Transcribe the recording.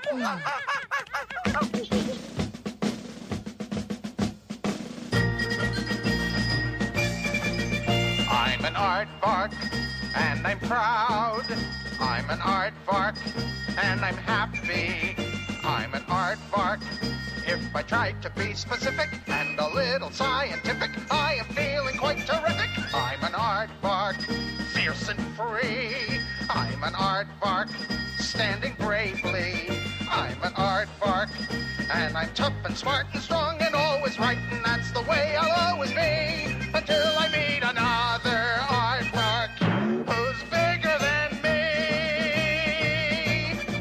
I'm an aardvark, and I'm proud. I'm an aardvark, and I'm happy. I'm an aardvark. If I try to be specific and a little scientific, I am feeling quite terrific. I'm an aardvark, fierce and free. I'm an aardvark, standing bravely. I'm an aardvark, and I'm tough and smart and strong and always right, and that's the way I'll always be until I meet another